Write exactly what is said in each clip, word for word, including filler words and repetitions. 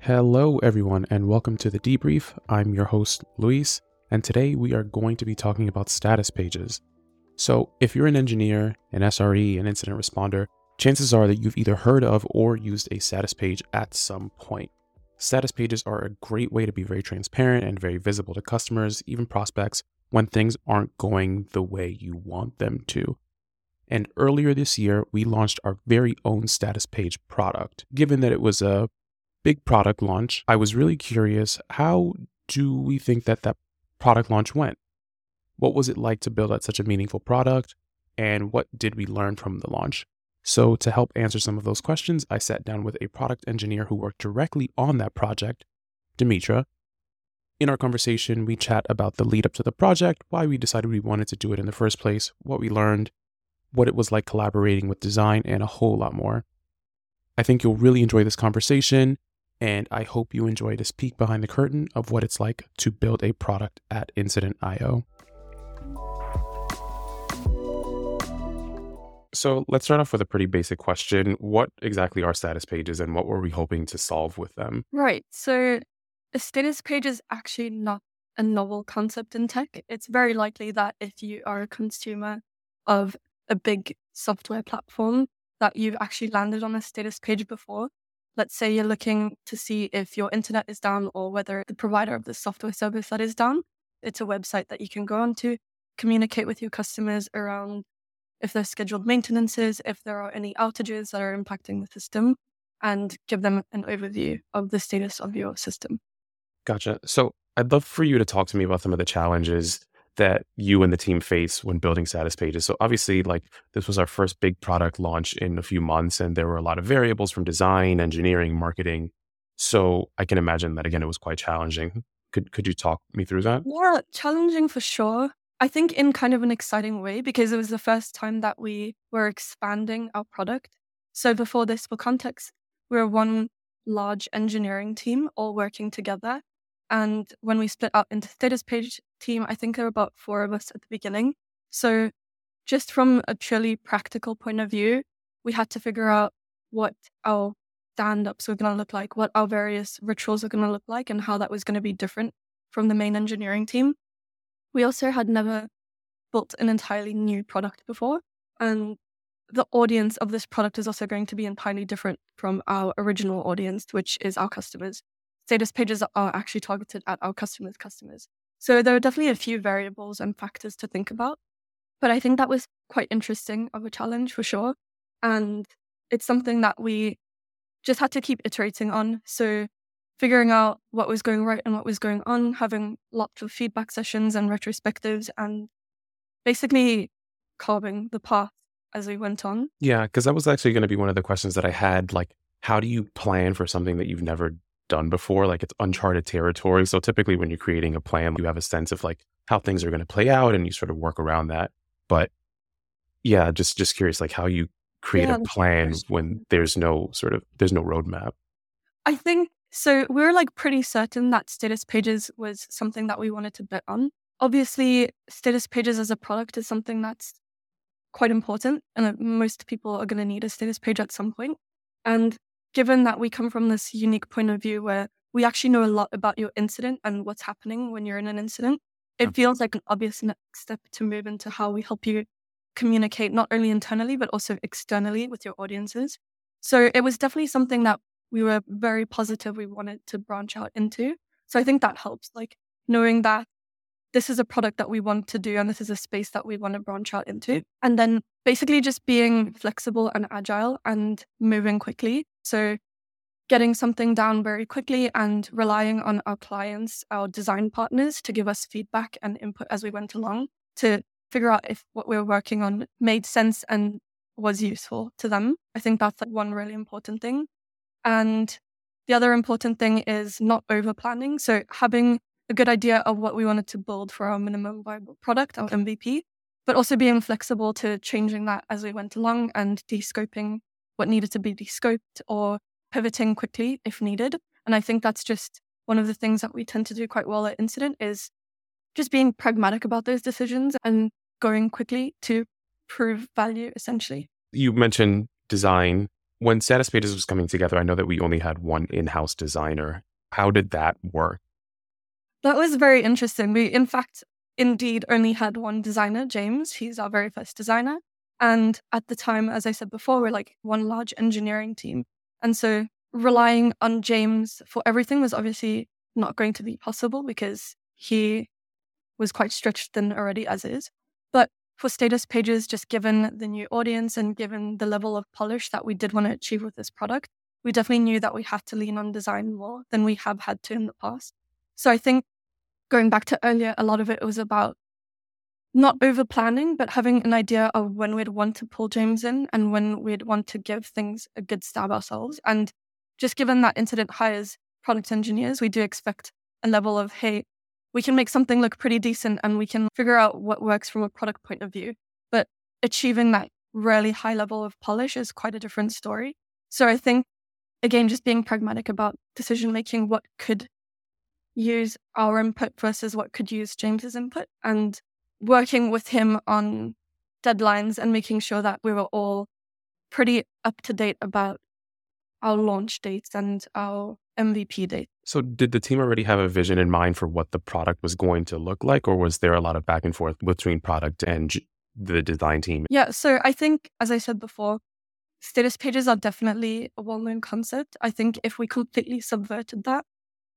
Hello, everyone, and welcome to the debrief. I'm your host, Luis, and today we are going to be talking about status pages. So, if you're an engineer, an S R E, an incident responder, chances are that you've either heard of or used a status page at some point. Status pages are a great way to be very transparent and very visible to customers, even prospects, when things aren't going the way you want them to. And earlier this year, we launched our very own status page product. Given that it was a big product launch, I was really curious, how do we think that that product launch went? What was it like to build out such a meaningful product? And what did we learn from the launch? So to help answer some of those questions, I sat down with a product engineer who worked directly on that project, Dimitra. In our conversation, we chat about the lead up to the project, why we decided we wanted to do it in the first place, what we learned, what it was like collaborating with design, and a whole lot more. I think you'll really enjoy this conversation, and I hope you enjoy this peek behind the curtain of what it's like to build a product at Incident dot I O. So let's start off with a pretty basic question. What exactly are status pages and what were we hoping to solve with them? Right. So a status page is actually not a novel concept in tech. It's very likely that if you are a consumer of a big software platform, that you've actually landed on a status page before. Let's say you're looking to see if your internet is down or whether the provider of the software service that is down. It's a website that you can go on to communicate with your customers around if there's scheduled maintenances, if there are any outages that are impacting the system, and give them an overview of the status of your system. Gotcha. So I'd love for you to talk to me about some of the challenges that you and the team face when building status pages. So obviously, like, this was our first big product launch in a few months, and there were a lot of variables from design, engineering, marketing. So I can imagine that, again, it was quite challenging. Could could you talk me through that? Yeah, challenging for sure. I think in kind of an exciting way because it was the first time that we were expanding our product. So before this, for context, we were one large engineering team all working together. And when we split up into status page team, I think there were about four of us at the beginning. So just from a purely practical point of view, we had to figure out what our stand-ups were going to look like, what our various rituals were going to look like, and how that was going to be different from the main engineering team. We also had never built an entirely new product before, and the audience of this product is also going to be entirely different from our original audience, which is our customers. Status pages are actually targeted at our customers' customers. So there are definitely a few variables and factors to think about, but I think that was quite interesting of a challenge for sure. And it's something that we just had to keep iterating on. So figuring out what was going right and what was going on, having lots of feedback sessions and retrospectives, and basically carving the path as we went on. Yeah, because that was actually going to be one of the questions that I had. Like, how do you plan for something that you've never done before? Like, it's uncharted territory. So typically when you're creating a plan, you have a sense of like how things are going to play out and you sort of work around that. But yeah, just just curious, like how you create Yeah, a plan when there's no sort of, there's no roadmap. I think so. We were like pretty certain that status pages was something that we wanted to bet on. Obviously, status pages as a product is something that's quite important, and that most people are going to need a status page at some point. And given that we come from this unique point of view where we actually know a lot about your incident and what's happening when you're in an incident, Yeah. it feels like an obvious next step to move into how we help you communicate not only internally, but also externally with your audiences. So it was definitely something that we were very positive we wanted to branch out into. So I think that helps, like knowing that this is a product that we want to do and this is a space that we want to branch out into. And then basically just being flexible and agile and moving quickly. So getting something down very quickly and relying on our clients, our design partners, to give us feedback and input as we went along to figure out if what we were working on made sense and was useful to them. I think that's like one really important thing. And the other important thing is not over planning. So having a good idea of what we wanted to build for our minimum viable product, our M V P, but also being flexible to changing that as we went along and de-scoping what needed to be de-scoped or pivoting quickly if needed. And I think that's just one of the things that we tend to do quite well at Incident is just being pragmatic about those decisions and going quickly to prove value, essentially. You mentioned design. when Status Pages was coming together, I know that we only had one in-house designer. How did that work? That was very interesting. We, in fact, indeed only had one designer, James. He's our very first designer. And at the time, as I said before, we're like one large engineering team. And so relying on James for everything was obviously not going to be possible because he was quite stretched thin already as is. But for Status Pages, just given the new audience and given the level of polish that we did want to achieve with this product, we definitely knew that we had to lean on design more than we have had to in the past. So I think going back to earlier, a lot of it was about not over planning, but having an idea of when we'd want to pull James in and when we'd want to give things a good stab ourselves. And just given that Incident hires product engineers, we do expect a level of, hey, we can make something look pretty decent and we can figure out what works from a product point of view. But achieving that really high level of polish is quite a different story. So I think, again, just being pragmatic about decision making, what could use our input versus what could use James's input, and working with him on deadlines and making sure that we were all pretty up to date about our launch dates and our M V P date. So did the team already have a vision in mind for what the product was going to look like, or was there a lot of back and forth between product and g- the design team? Yeah, so I think, as I said before, Status Pages are definitely a well-known concept. I think if we completely subverted that,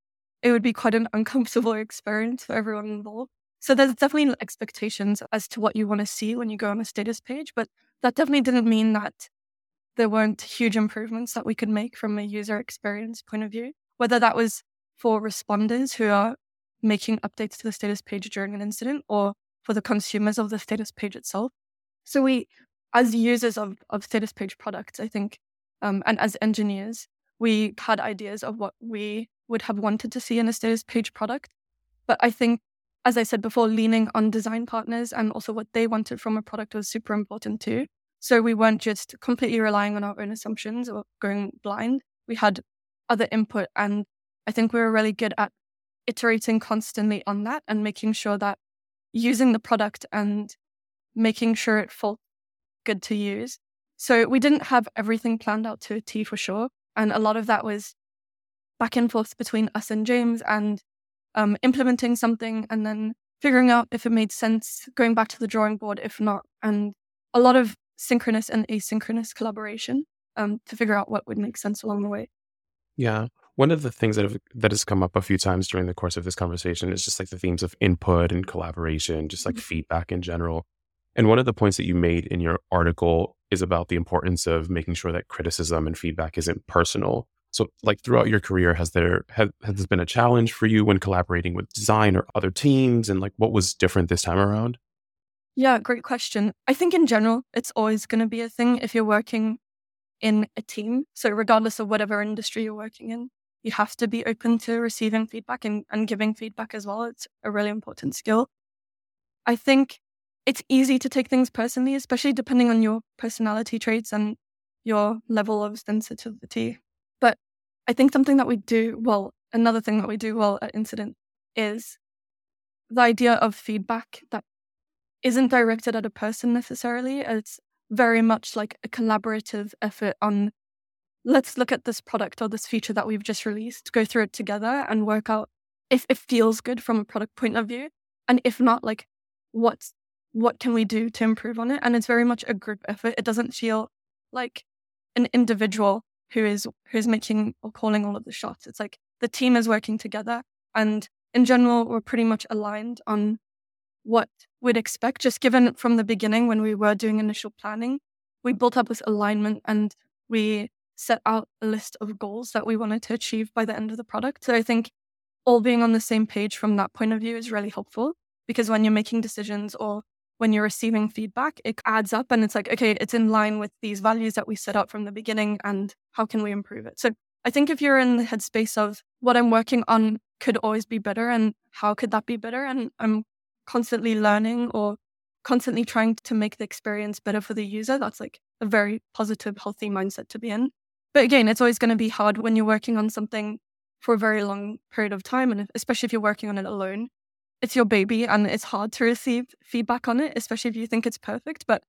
it would be quite an uncomfortable experience for everyone involved. So there's definitely expectations as to what you want to see when you go on a Status page, but that definitely didn't mean that there weren't huge improvements that we could make from a user experience point of view, whether that was for responders who are making updates to the Status page during an incident or for the consumers of the Status page itself. So we, as users of, of Status page products, I think, um, and as engineers, we had ideas of what we would have wanted to see in a Status page product. But I think, as I said before, leaning on design partners and also what they wanted from a product was super important too. So we weren't just completely relying on our own assumptions or going blind. We had other input, and I think we were really good at iterating constantly on that and making sure that using the product and making sure it felt good to use. So we didn't have everything planned out to a T for sure. And a lot of that was back and forth between us and James and um, implementing something and then figuring out if it made sense, going back to the drawing board, if not, and a lot of synchronous and asynchronous collaboration um, to figure out what would make sense along the way. Yeah. One of the things that have, that has come up a few times during the course of this conversation is just like the themes of input and collaboration, just like mm-hmm. feedback in general. And one of the points that you made in your article is about the importance of making sure that criticism and feedback isn't personal. So like throughout your career, has there has, has this been a challenge for you when collaborating with design or other teams? And like what was different this time around? Yeah, great question. I think in general, it's always going to be a thing if you're working in a team. So regardless of whatever industry you're working in, you have to be open to receiving feedback and, and giving feedback as well. It's a really important skill. I think it's easy to take things personally, especially depending on your personality traits and your level of sensitivity. But I think something that we do well, another thing that we do well at Incident is the idea of feedback that isn't directed at a person necessarily. It's very much like a collaborative effort on, let's look at this product or this feature that we've just released, go through it together and work out if it feels good from a product point of view. And if not, like, what's, what can we do to improve on it? And it's very much a group effort. It doesn't feel like an individual who is who's making or calling all of the shots. It's like the team is working together. And in general, we're pretty much aligned on what we'd expect. Just given from the beginning when we were doing initial planning, we built up this alignment and we set out a list of goals that we wanted to achieve by the end of the product. So I think all being on the same page from that point of view is really helpful, because when you're making decisions or when you're receiving feedback, it adds up and it's like, okay, it's in line with these values that we set out from the beginning and how can we improve it? So I think if you're in the headspace of what I'm working on could always be better and how could that be better? And I'm constantly learning or constantly trying to make the experience better for the user, that's like a very positive, healthy mindset to be in. But again, it's always going to be hard when you're working on something for a very long period of time. And especially if you're working on it alone, it's your baby and it's hard to receive feedback on it, especially if you think it's perfect. But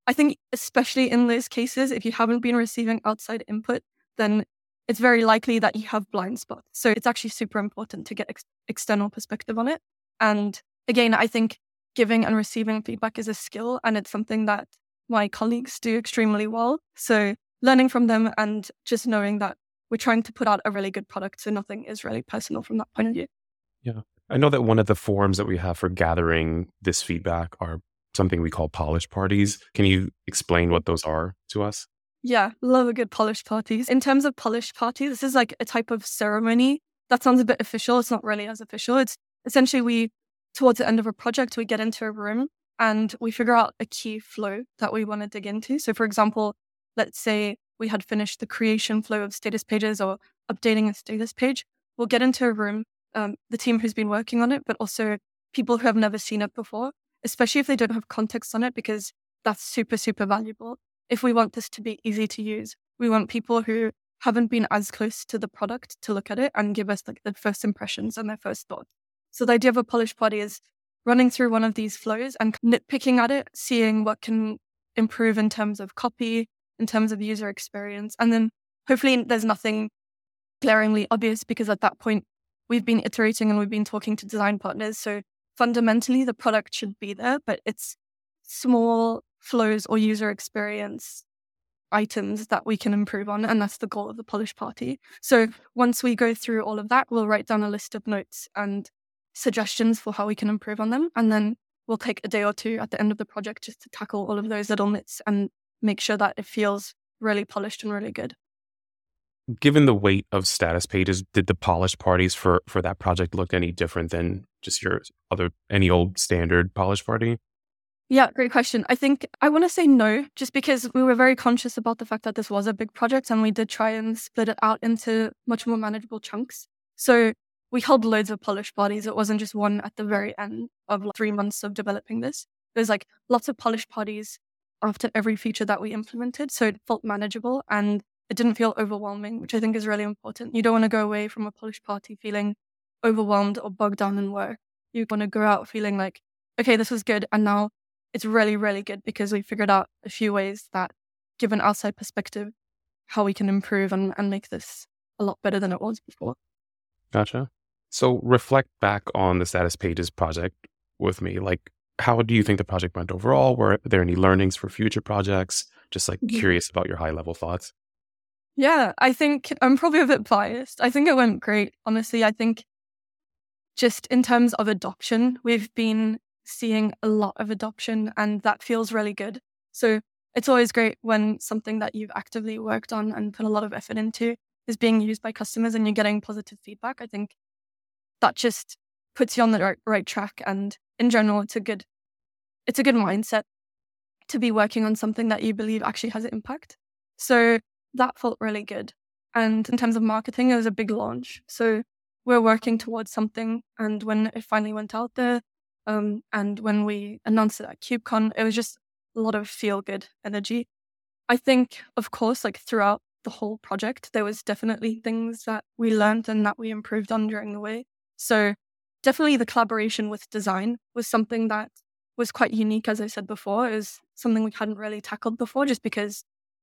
I think especially in those cases, if you haven't been receiving outside input, then it's very likely that you have blind spots. So it's actually super important to get ex- external perspective on it. And again, I think giving and receiving feedback is a skill, and it's something that my colleagues do extremely well. So learning from them and just knowing that we're trying to put out a really good product, so nothing is really personal from that point of view. Yeah. I know that one of the forums that we have for gathering this feedback are something we call polish parties. Can you explain what those are to us? Yeah, love a good polish parties. In terms of polish party, this is like a type of ceremony. That sounds a bit official. It's not really as official. It's essentially we, towards the end of a project, we get into a room and we figure out a key flow that we want to dig into. So for example, let's say we had finished the creation flow of status pages or updating a status page. We'll get into a room, um, the team who's been working on it, but also people who have never seen it before, especially if they don't have context on it, because that's super, super valuable. If we want this to be easy to use, we want people who haven't been as close to the product to look at it and give us like their first impressions and their first thoughts. So the idea of a polish party is running through one of these flows and nitpicking at it, seeing what can improve in terms of copy, in terms of user experience. And then hopefully there's nothing glaringly obvious, because at that point we've been iterating and we've been talking to design partners. So fundamentally the product should be there, but it's small flows or user experience items that we can improve on. And that's the goal of the polish party. So once we go through all of that, we'll write down a list of notes and suggestions for how we can improve on them. And then we'll take a day or two at the end of the project just to tackle all of those little nits and make sure that it feels really polished and really good. Given the weight of status pages, did the polish parties for, for that project look any different than just your other, any old standard polish party? Yeah, great question. I think I want to say no, just because we were very conscious about the fact that this was a big project and we did try and split it out into much more manageable chunks. So we held loads of polish parties. It wasn't just one at the very end of like three months of developing this. There's like lots of polish parties after every feature that we implemented. So it felt manageable and it didn't feel overwhelming, which I think is really important. You don't want to go away from a polish party feeling overwhelmed or bogged down in work. You want to go out feeling like, okay, this was good. And now it's really, really good because we figured out a few ways that give an outside perspective how we can improve and, and make this a lot better than it was before. Gotcha. So reflect back on the status pages project with me. Like, how do you think the project went overall? Were there any learnings for future projects? Just like Mhm. curious about your high level thoughts. Yeah, I think I'm probably a bit biased. I think it went great. Honestly, I think just in terms of adoption, we've been seeing a lot of adoption and that feels really good. So it's always great when something that you've actively worked on and put a lot of effort into is being used by customers and you're getting positive feedback. I think that just puts you on the right, right track. And in general, it's a good, it's a good mindset to be working on something that you believe actually has an impact. So that felt really good. And in terms of marketing, it was a big launch. So we're working towards something. And when it finally went out there, um, and when we announced it at KubeCon, it was just a lot of feel-good energy. I think, of course, like throughout the whole project, there was definitely things that we learned and that we improved on during the way. So definitely the collaboration with design was something that was quite unique, as I said before. It was something we hadn't really tackled before just because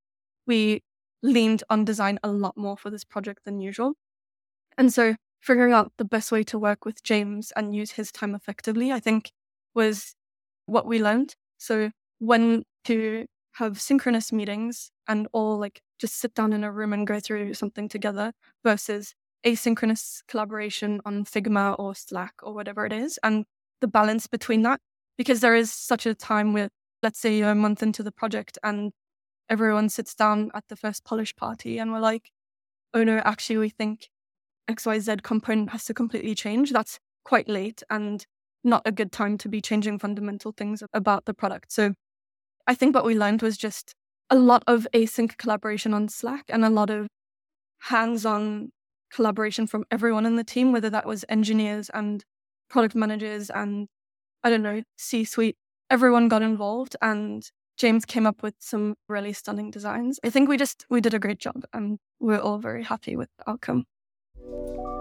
we leaned on design a lot more for this project than usual. And so figuring out the best way to work with James and use his time effectively, I think, was what we learned. So when to have synchronous meetings and all like just sit down in a room and go through something together versus asynchronous collaboration on Figma or Slack or whatever it is, and the balance between that, because there is such a time where, let's say you're a month into the project and everyone sits down at the first polish party and we're like, oh no, actually we think X Y Z component has to completely change. That's quite late and not a good time to be changing fundamental things about the product. So I think what we learned was just a lot of async collaboration on Slack and a lot of hands-on collaboration from everyone in the team, whether that was engineers and product managers and, I don't know, C-suite. Everyone got involved and James came up with some really stunning designs. I think we just, we did a great job and we're all very happy with the outcome.